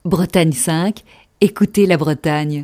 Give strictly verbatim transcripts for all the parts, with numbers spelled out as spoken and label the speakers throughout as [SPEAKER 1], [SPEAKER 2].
[SPEAKER 1] Bretagne cinq, écoutez la Bretagne.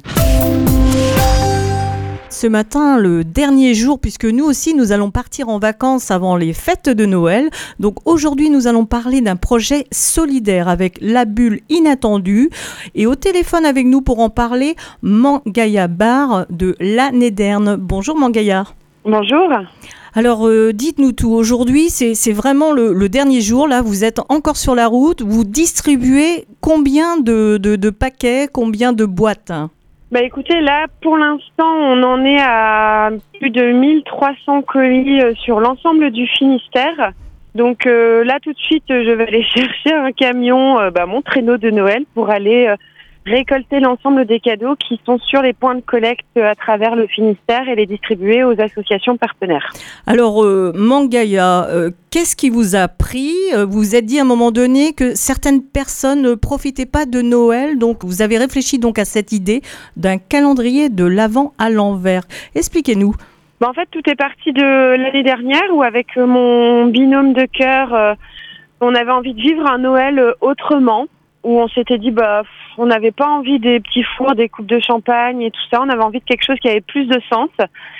[SPEAKER 2] Ce matin, le dernier jour, puisque nous aussi, nous allons partir en vacances avant les fêtes de Noël. Donc aujourd'hui, nous allons parler d'un projet solidaire avec la bulle inattendue. Et au téléphone avec nous pour en parler, Mangaya Bar de La Néderne. Bonjour Mangaya.
[SPEAKER 3] Bonjour.
[SPEAKER 2] Alors, euh, dites-nous tout. Aujourd'hui, c'est, c'est vraiment le, le dernier jour. Là, vous êtes encore sur la route. Vous distribuez combien de, de, de paquets, combien de boîtes ?
[SPEAKER 3] Bah écoutez, là, pour l'instant, on en est à plus de mille trois cents colis sur l'ensemble du Finistère. Donc euh, là, tout de suite, je vais aller chercher un camion, euh, bah, mon traîneau de Noël, pour aller euh, récolter l'ensemble des cadeaux qui sont sur les points de collecte à travers le Finistère et les distribuer aux associations partenaires.
[SPEAKER 2] Alors, euh, Mangaya, euh, qu'est-ce qui vous a pris ? Vous vous êtes dit à un moment donné que certaines personnes ne profitaient pas de Noël, donc vous avez réfléchi donc à cette idée d'un calendrier de l'Avent à l'envers. Expliquez-nous.
[SPEAKER 3] Bah en fait, tout est parti de l'année dernière où avec mon binôme de cœur, euh, on avait envie de vivre un Noël autrement, où on s'était dit bah on n'avait pas envie des petits fours, des coupes de champagne et tout ça, on avait envie de quelque chose qui avait plus de sens.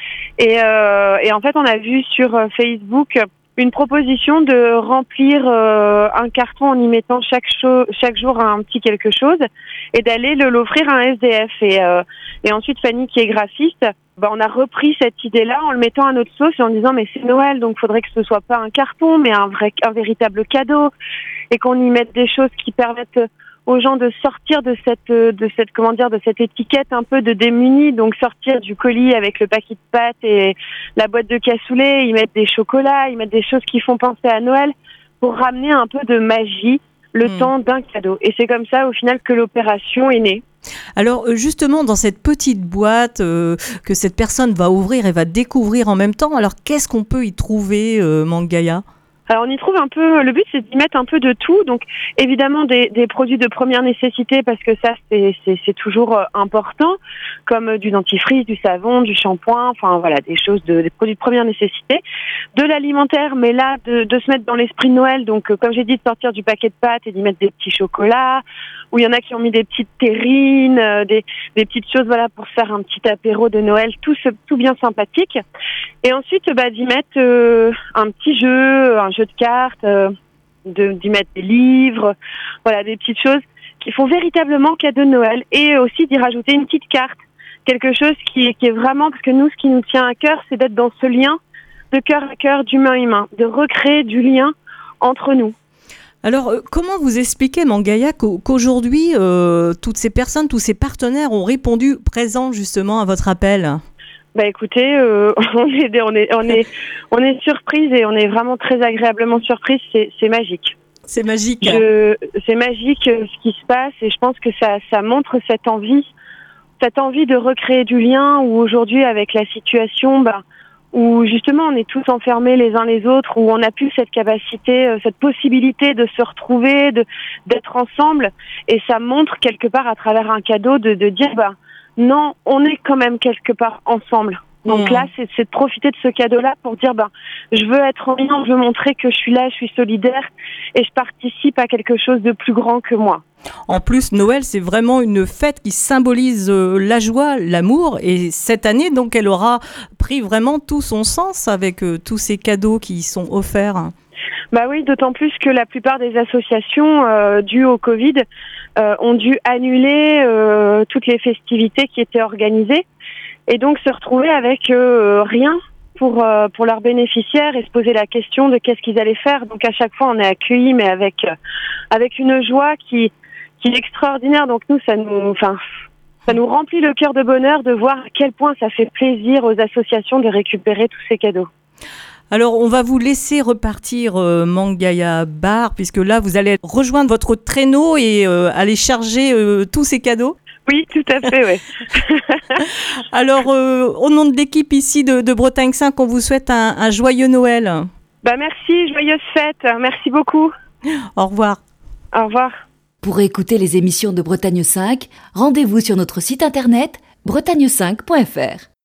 [SPEAKER 3] Et, euh, et en fait, on a vu sur Facebook une proposition de remplir euh, un carton en y mettant chaque, cho- chaque jour un petit quelque chose et d'aller le, l'offrir à un S D F. Et, euh, et ensuite, Fanny, qui est graphiste, bah, on a repris cette idée-là en le mettant à notre sauce et en disant mais c'est Noël, donc il faudrait que ce soit pas un carton, mais un vrai, un véritable cadeau et qu'on y mette des choses qui permettent aux gens de sortir de cette, de cette, comment dire, de cette étiquette un peu de démunis, donc sortir du colis avec le paquet de pâtes et la boîte de cassoulet, ils mettent des chocolats, ils mettent des choses qui font penser à Noël pour ramener un peu de magie le mmh. temps d'un cadeau. Et c'est comme ça, au final, que l'opération est née.
[SPEAKER 2] Alors justement, dans cette petite boîte euh, que cette personne va ouvrir et va découvrir en même temps, alors qu'est-ce qu'on peut y trouver, euh, Mangaya ?
[SPEAKER 3] Alors on y trouve un peu, le but c'est d'y mettre un peu de tout, donc évidemment des, des produits de première nécessité parce que ça c'est, c'est, c'est toujours important, comme du dentifrice, du savon, du shampoing, enfin voilà, des choses, de, des produits de première nécessité. De l'alimentaire, mais là de, de se mettre dans l'esprit de Noël, donc comme j'ai dit de sortir du paquet de pâtes et d'y mettre des petits chocolats, où il y en a qui ont mis des petites terrines, euh, des, des petites choses voilà pour faire un petit apéro de Noël, tout, tout bien sympathique. Et ensuite bah, d'y mettre euh, un petit jeu, un jeu de cartes, euh, de, d'y mettre des livres, voilà des petites choses qui font véritablement cadeau de Noël et aussi d'y rajouter une petite carte, quelque chose qui, qui est vraiment, parce que nous ce qui nous tient à cœur c'est d'être dans ce lien de cœur à cœur, d'humain à humain, de recréer du lien entre nous.
[SPEAKER 2] Alors, euh, comment vous expliquez, Mangaya, qu'au, qu'aujourd'hui, euh, toutes ces personnes, tous ces partenaires ont répondu présents justement à votre appel ?
[SPEAKER 3] Bah écoutez, euh, on est, on est, on est, on est surprise et on est vraiment très agréablement surprise. C'est, c'est magique.
[SPEAKER 2] C'est magique.
[SPEAKER 3] Je, c'est magique euh, ce qui se passe et je pense que ça, ça montre cette envie, cette envie de recréer du lien. Où aujourd'hui, avec la situation, bah où justement on est tous enfermés les uns les autres, où on n'a plus cette capacité, cette possibilité de se retrouver, de d'être ensemble, et ça montre quelque part à travers un cadeau de, de dire bah non, on est quand même quelque part ensemble. Donc mmh. là, c'est, c'est de profiter de ce cadeau-là pour dire bah je veux être en lien, je veux montrer que je suis là, je suis solidaire et je participe à quelque chose de plus grand que moi.
[SPEAKER 2] En plus, Noël, c'est vraiment une fête qui symbolise euh, la joie, l'amour. Et cette année, donc, elle aura pris vraiment tout son sens avec euh, tous ces cadeaux qui y sont offerts.
[SPEAKER 3] Bah oui, d'autant plus que la plupart des associations, euh, dues au Covid, euh, ont dû annuler euh, toutes les festivités qui étaient organisées. Et donc, se retrouver avec euh, rien pour euh, pour leurs bénéficiaires et se poser la question de qu'est-ce qu'ils allaient faire. Donc, à chaque fois, on est accueillis, mais avec euh, avec une joie qui qui est extraordinaire. Donc nous, ça nous, enfin, ça nous remplit le cœur de bonheur de voir à quel point ça fait plaisir aux associations de récupérer tous ces cadeaux.
[SPEAKER 2] Alors, on va vous laisser repartir euh, Mangaya Bar, puisque là, vous allez rejoindre votre traîneau et euh, aller charger euh, tous ces cadeaux.
[SPEAKER 3] Oui, tout à fait, oui.
[SPEAKER 2] Alors, euh, au nom de l'équipe ici de, de Bretagne cinq, on vous souhaite un, un joyeux Noël.
[SPEAKER 3] Bah merci, joyeuse fête, merci beaucoup.
[SPEAKER 2] Au revoir.
[SPEAKER 3] Au revoir.
[SPEAKER 1] Pour écouter les émissions de Bretagne cinq, rendez-vous sur notre site internet bretagne cinq point f r.